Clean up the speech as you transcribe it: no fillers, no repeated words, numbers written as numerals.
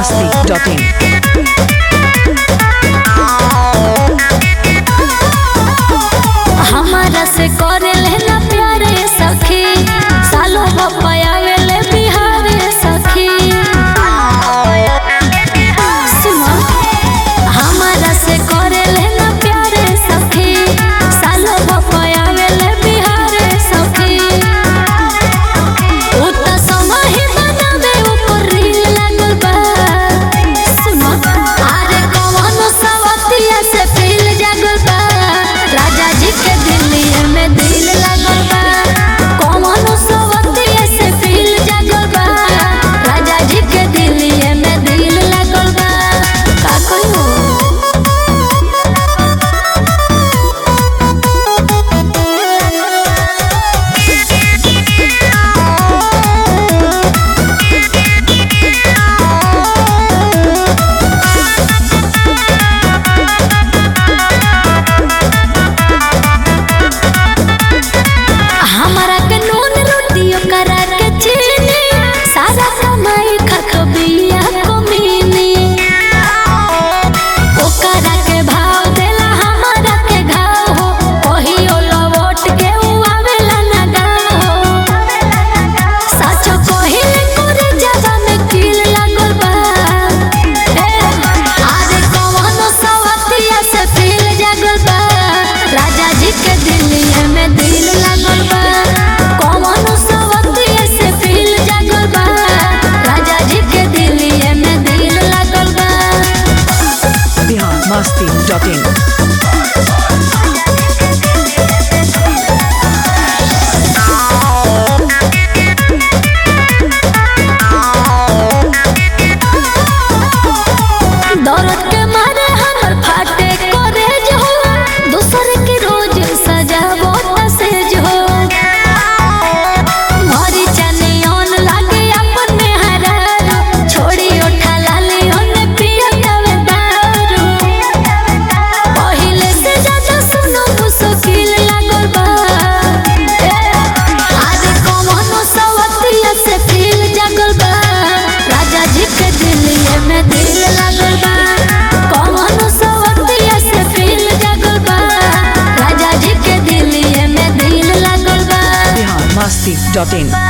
biharmasti.in हमारा से करे लेना प्यारे सखी सालों बपाया वेले बिहारे सखी सुनो हमारा से करे लेना प्यारे सखी सालों बपाया वेले बिहारे सखी उतना समय ही बनावे ऊपर रील लगल बा सुनो अरे कौनो सवतिया से फील जागल बा राजा जी के दिल्ली में दिल लगल बा कौनो सवतिया से फील जागल बा राजा जी के दिल्ली में दिल लगल बा का कहियो हमारा के नून रोटियों करा के चीनी सारा कमाई खातो बिया को मीनी ओकरा के भाव देला हमारा के घाव हो कहियो लवट के आवेला ना गाओ साचो कहिले करे जगह में कील लागल बा अरे कौनो सवतिया से फील जागल बा राजा जी के दिल्ली में दिल लागल बा कौनो सवतिया से फील जागल बा राजा जी के दिल्ली में दिल लागल बा biharmasti.in दौलत के मारे हमर फाटे करे जो दूसर के रोज सजावो तसेज हो मरी चनियन लागे अपने हरारू छोड़ी उठा लाली ओने पिया तवे दारू पहिले से ज्यादा सुनो मुश्किल लागल बा अरे कौनो सवतिया से फील जागल बा राजा जी के दिल्ली में दिल लागल बा कौनो सवतिया से फील जागल बा राजा जी के दिल्ली में दिल लागल बा biharmasti.in